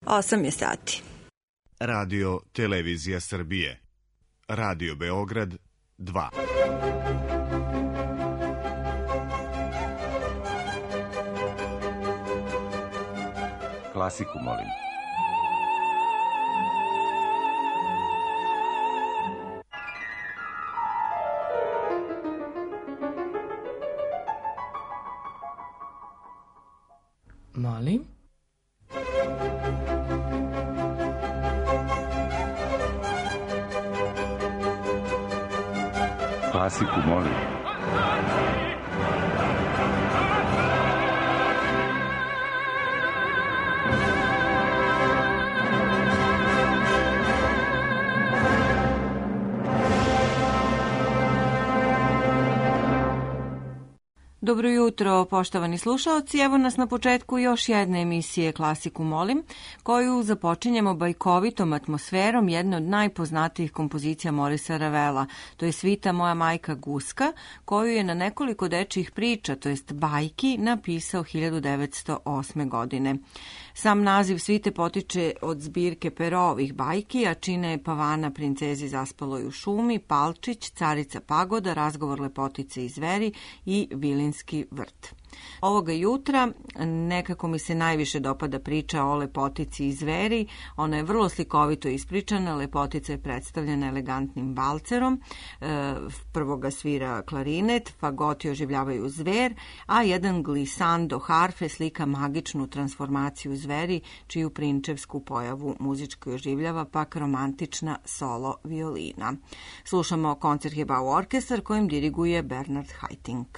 8 je sati. Radio Televizija Srbije. Radio Beograd 2. Klasiku, molim. Molim? Klasiku, molim. Dobro jutro, poštovani slušaoci. Evo nas na početku još jedne emisije Klasiku molim, koju započinjemo bajkovitom atmosferom jedne od najpoznatijih kompozicija Morisa Ravela. To je svita Moja majka Guska, koju je na nekoliko dečjih priča, to jest bajki, napisao 1908. godine. Sam naziv svite potiče od zbirke Perovih bajki, a čine je Pavana princezi zaspaloj u šumi, Palčić, Carica Pagoda, Razgovor lepotice i zveri i Vilinski vrt. Ovoga jutra nekako mi se najviše dopada priča o lepotici i zveri. Ona je vrlo slikovito ispričana. Lepotica je predstavljena elegantnim valcerom. Prvo ga svira klarinet, fagoti oživljavaju zver, a jedan glisando harfe slika magičnu transformaciju zveri, čiju prinčevsku pojavu muzički oživljava pak romantična solo violina. Slušamo Koncertgebouw orkestar kojim diriguje Bernard Haitink.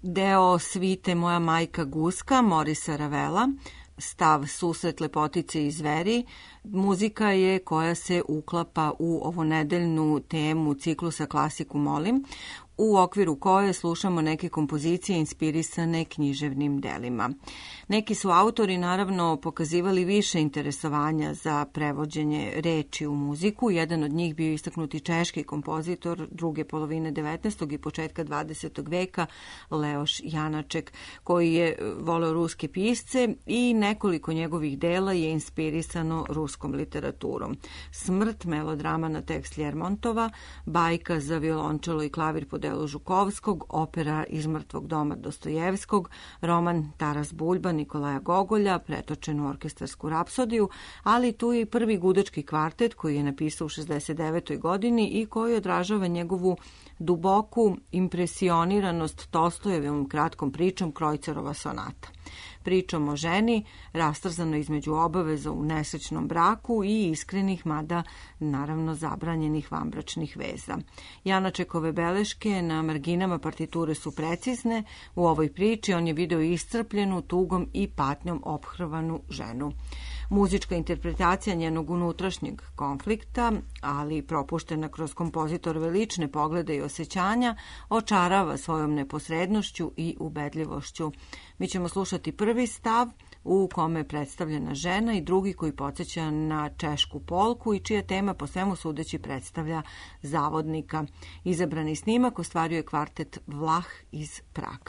deo svite Moja majka Guska, Morisa Ravela, stav Susret lepotice i zveri. Muzika je koja se uklapa u ovonedeljnu temu ciklusa Klasiku molim, u okviru koje slušamo neke kompozicije inspirisane književnim delima. Neki su autori naravno pokazivali više interesovanja za prevođenje reči u muziku. Jedan od njih bio istaknuti češki kompozitor druge polovine 19. i početka 20. veka Leoš Janaček, koji je voleo ruske pisce i nekoliko njegovih dela je inspirisano ruskom literaturom. Smrt, melodrama na tekst Ljermontova, bajka za violončelo i klavir po delu Žukovskog, opera iz mrtvog doma Dostojevskog, roman Taras Buljba Nikolaja Gogolja, pretočen u orkestarsku rapsodiju, ali tu je i prvi gudački kvartet koji je napisao u 69. godini i koji odražava njegovu duboku impresioniranost Tolstojevom kratkom pričom Krojcerova sonata. Pričom o ženi, rastrzano između obaveza u nesrećnom braku i iskrenih, mada naravno zabranjenih vanbračnih veza. Janačekove beleške na marginama partiture su precizne. U ovoj priči on je video iscrpljenu, tugom i patnjom ophrvanu ženu. Muzička interpretacija njenog unutrašnjeg konflikta, ali propuštena kroz kompozitorove lične poglede i osjećanja, očarava svojom neposrednošću i ubedljivošću. Mi ćemo slušati prvi stav u kome je predstavljena žena i drugi koji podsjeća na češku polku i čija tema po svemu sudeći predstavlja zavodnika. Izabrani snimak ostvaruje kvartet Vlah iz Praga.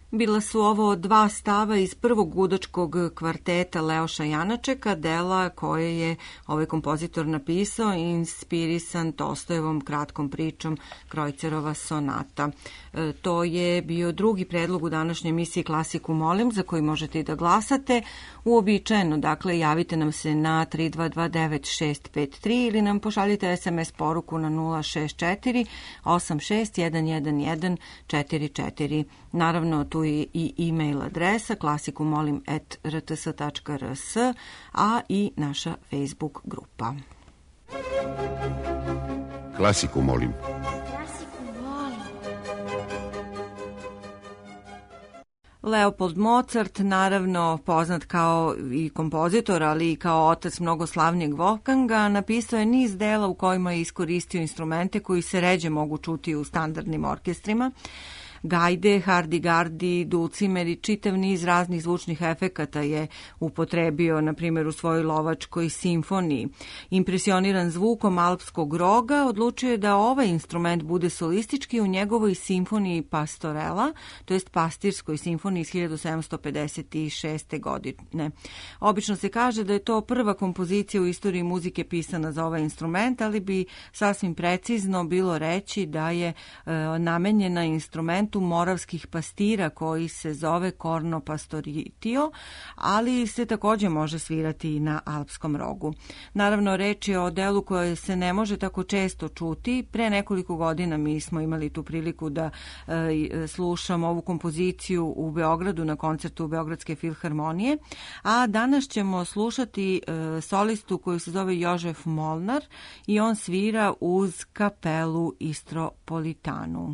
Bila su ovo dva stava iz prvog gudačkog kvarteta Leoša Janačeka, dela koje je ovaj kompozitor napisao inspirisan Tolstojevom kratkom pričom Krojcerova sonata. To je bio drugi predlog u današnjoj emisiji Klasiku molim, za koji možete i da glasate. Uobičajeno, dakle, javite nam se na 3229-653 ili nam pošaljite SMS poruku na 064 86 111 Naravno, tu je i e-mail adresa klasikumolim@rts.rs, a i naša Facebook grupa. Klasiku molim. Leopold Mozart, naravno poznat kao i kompozitor, ali i kao otac mnogoslavnijeg Wolfganga, napisao je niz dela u kojima je iskoristio instrumente koji se ređe mogu čuti u standardnim orkestrima. Gajde, hardigardi, dulcimer i čitav niz raznih zvučnih efekata je upotrebio, na primjer, u svojoj lovačkoj simfoniji. Impresioniran zvukom alpskog roga, odlučio je da ovaj instrument bude solistički u njegovoj simfoniji Pastorela, to jest pastirskoj simfoniji iz 1756. godine. Obično se kaže da je to prva kompozicija u istoriji muzike pisana za ovaj instrument, ali bi sasvim precizno bilo reći da je namenjena instrumentu moravskih pastira koji se zove Corno Pastoritio, ali se također može svirati i na alpskom rogu. Naravno, reč je o delu koje se ne može tako često čuti. Pre nekoliko godina mi smo imali tu priliku da slušamo ovu kompoziciju u Beogradu na koncertu Beogradske filharmonije, a danas ćemo slušati solistu koju se zove Jožef Molnar i on svira uz kapelu Istropolitanu.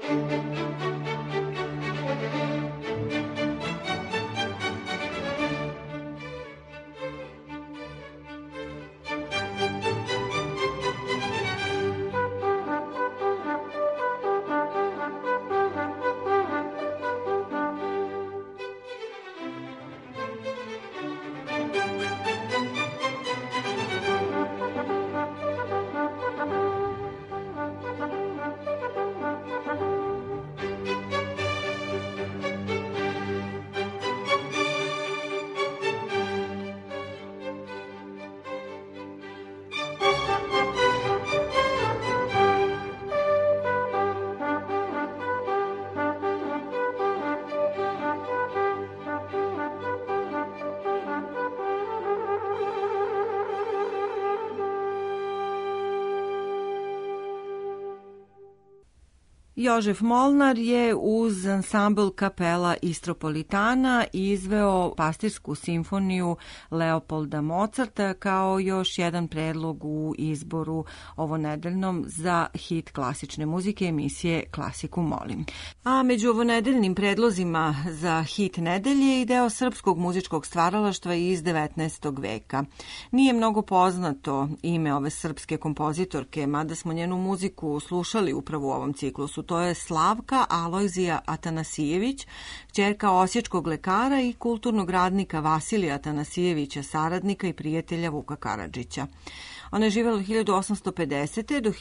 Jožef Molnar je uz ansambl Kapela Istropolitana izveo pastirsku simfoniju Leopolda Mozarta kao još jedan predlog u izboru ovonedeljnom za hit klasične muzike emisije Klasiku molim. A među ovonedeljnim predlozima za hit nedelje i deo srpskog muzičkog stvaralaštva iz 19. veka. Nije mnogo poznato ime ove srpske kompozitorke, mada smo njenu muziku slušali upravo u ovom ciklusu. To je Slavka Alojzija Atanasijević, kćerka osječkog lekara i kulturnog radnika Vasilija Atanasijevića, saradnika i prijatelja Vuka Karadžića. Ona je živjela od 1850. do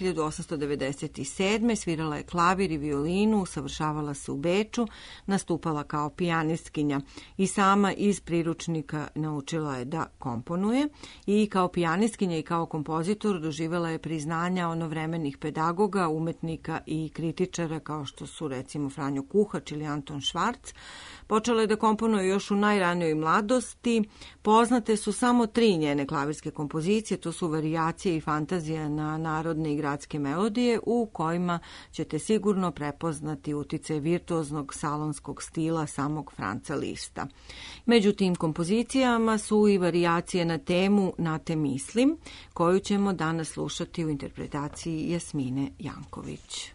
1897. Svirala je klavir i violinu, usavršavala se u Beču, nastupala kao pijanistkinja i sama iz priručnika naučila je da komponuje i kao pijanistkinja i kao kompozitor doživjela je priznanja onovremenih pedagoga, umetnika i kritičara kao što su recimo Franjo Kuhač ili Anton Švarc. Počela je da komponuje još u najranijoj mladosti. Poznate su samo 3 njene klavirske kompozicije, to su varijacije i fantazija na narodne i gradske melodije u kojima ćete sigurno prepoznati uticaj virtuoznog salonskog stila samog Franca Lista. Među tim kompozicijama su i varijacije na temu Na te mislim, koju ćemo danas slušati u interpretaciji Jasmine Janković.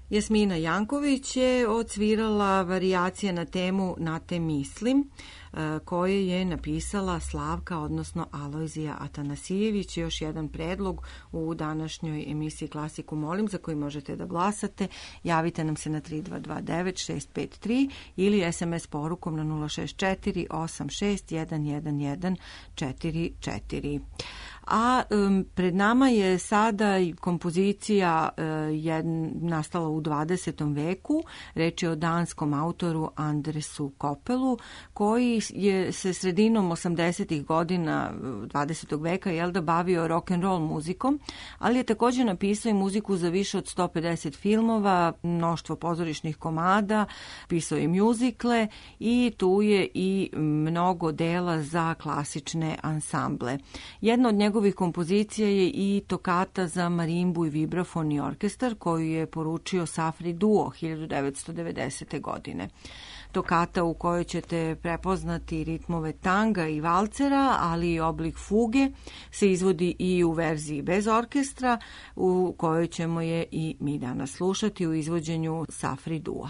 Jasmina Janković je odsvirala varijacije na temu Na te mislim, koje je napisala Slavka, odnosno Alojzija Atanasijević. Još jedan predlog u današnjoj emisiji Klasiku molim, za koji možete da glasate. Javite nam se na 3229 653 ili SMS porukom na 064 86 111 44. A pred nama je sada kompozicija nastala u 20. veku. Reč je o danskom autoru Andresu Kopelu, koji je se sredinom 80. godina 20. veka bavio rock and roll muzikom, ali je također napisao i muziku za više od 150 filmova, mnoštvo pozorišnih komada, pisao je mjuzikle i tu je i mnogo dela za klasične ansamble. Jedna od njegovih kompozicija je i tokata za marimbu i vibrafon i orkestar koju je poručio Safri Duo 1990. godine. Tokata u kojoj ćete prepoznati ritmove tanga i valcera, ali i oblik fuge se izvodi i u verziji bez orkestra, u kojoj ćemo je i mi danas slušati u izvođenju Safri Duo.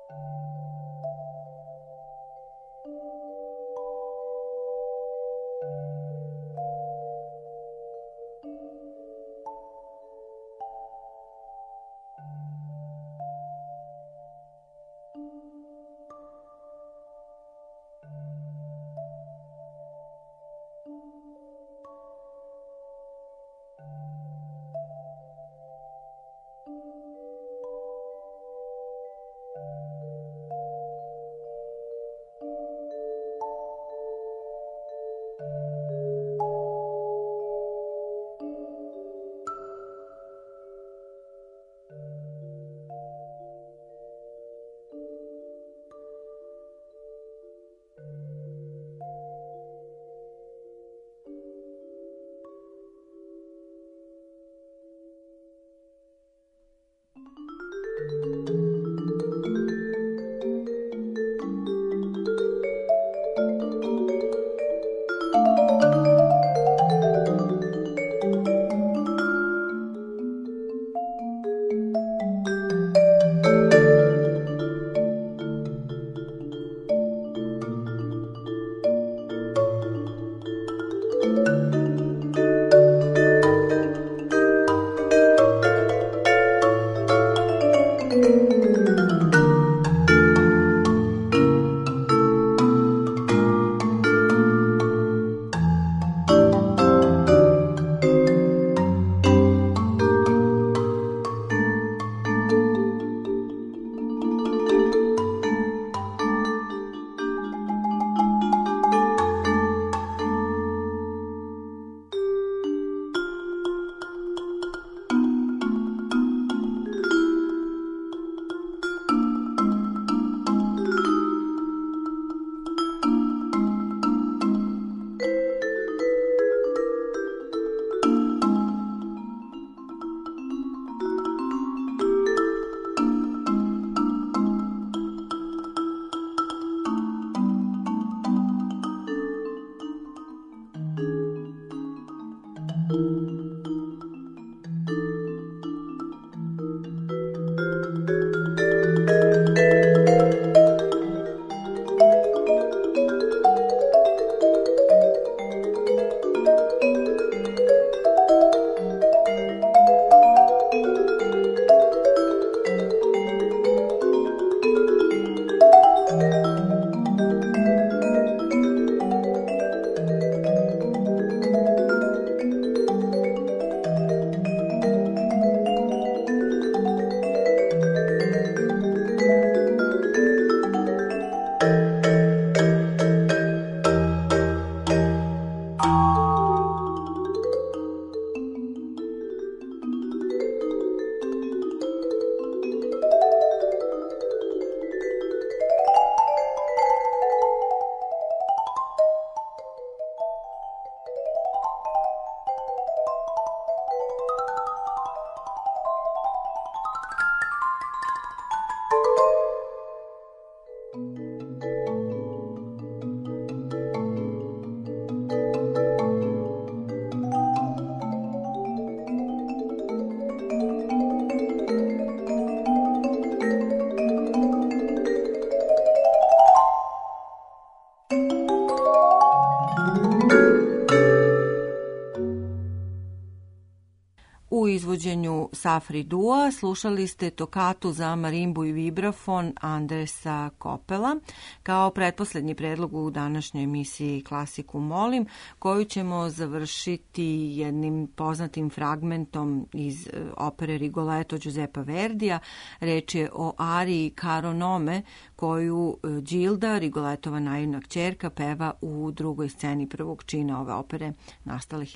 U izvođenju Safri Dua slušali ste tokatu za marimbu i vibrafon Andresa Kopela kao pretposlednji predlog u današnjoj emisiji Klasiku molim, koju ćemo završiti jednim poznatim fragmentom iz opere Rigoletto Giuseppa Verdija. Reč je o ariji Caro Nome, koju Gilda, Rigolettova naivna kćerka, peva u drugoj sceni prvog čina ove opere, nastale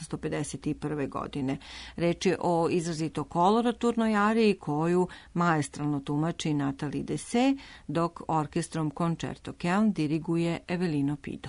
1851. godine. Reč je o izrazito koloraturnoj ariji koju maestralno tumači Nathalie Dessay, dok orkestrom Concerto Köln diriguje Evelino Pido.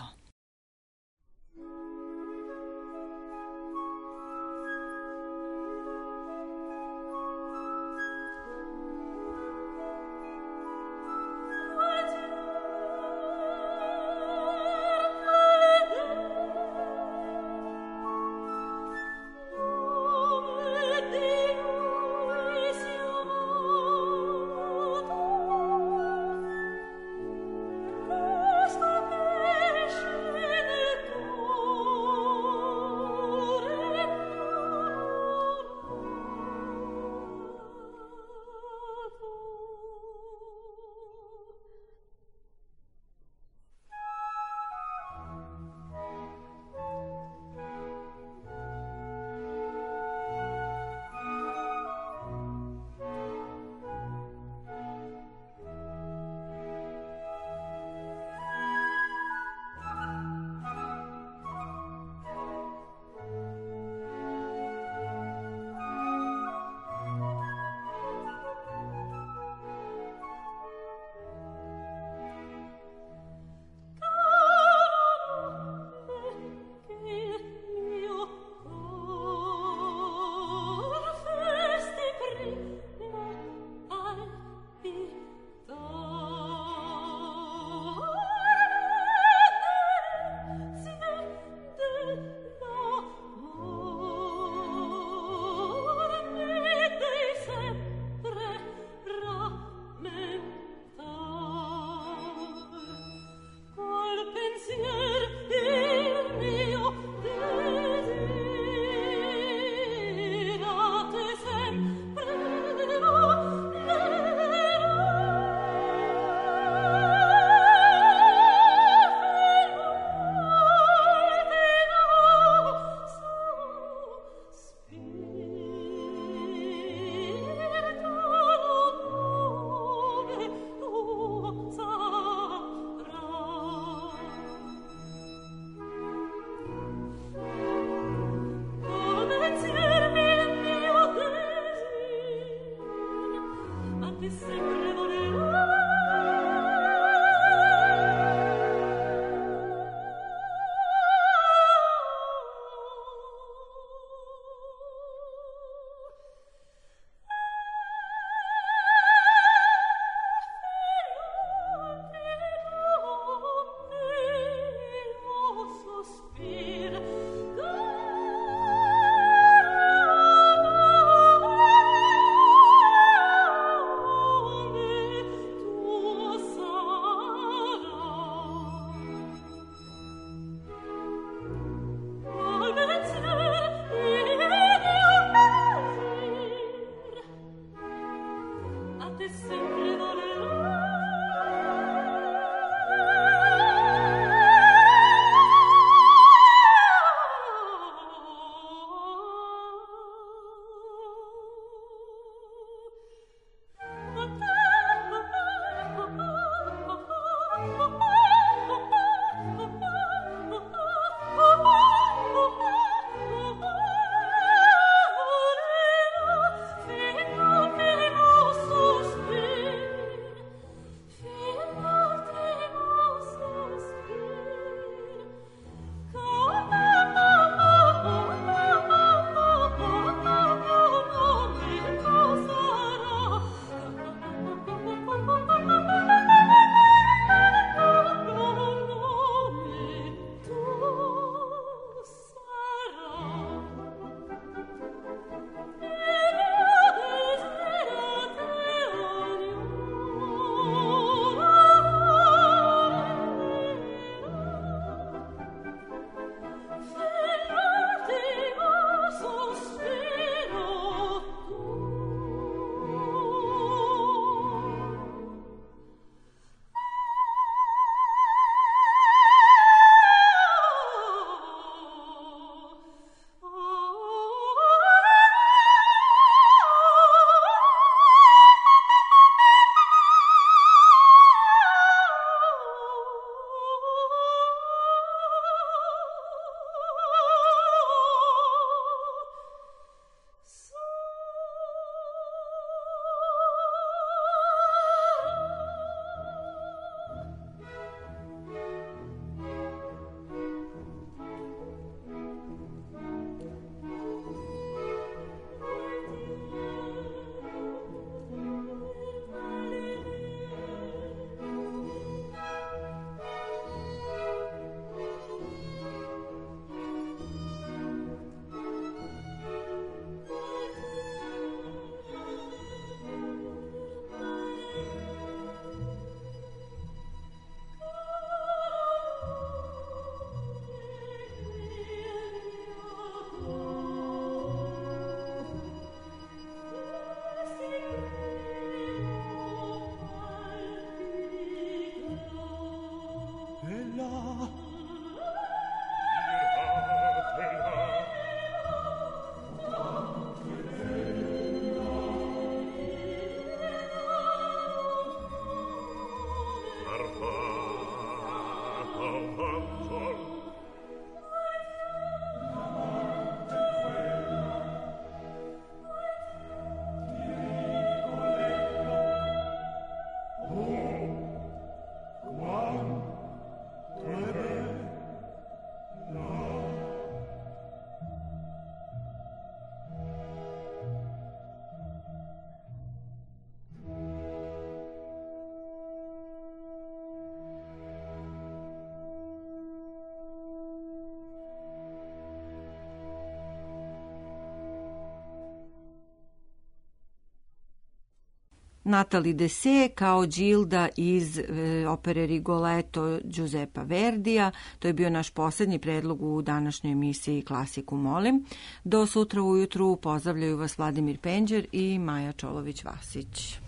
Natali Dessé kao Gilda iz opere Rigoletto Giuseppa Verdija. To je bio naš posljednji predlog u današnjoj emisiji Klasiku molim. Do sutra ujutru pozdravljaju vas Vladimir Penđer i Maja Čolović-Vasić.